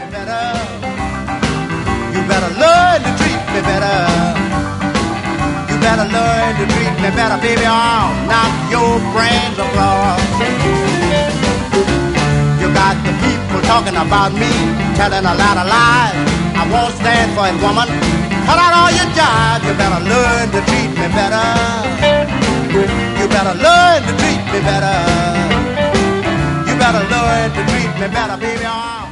me better. You better learn to treat me better. You better learn to treat me better, baby. I'll knock your brains apart. You got the people talking about me, telling a lot of lies. I won't stand for it, woman. Cut out all your jive. You better learn to treat me better. You better learn to treat me better. You better learn to treat me better, baby.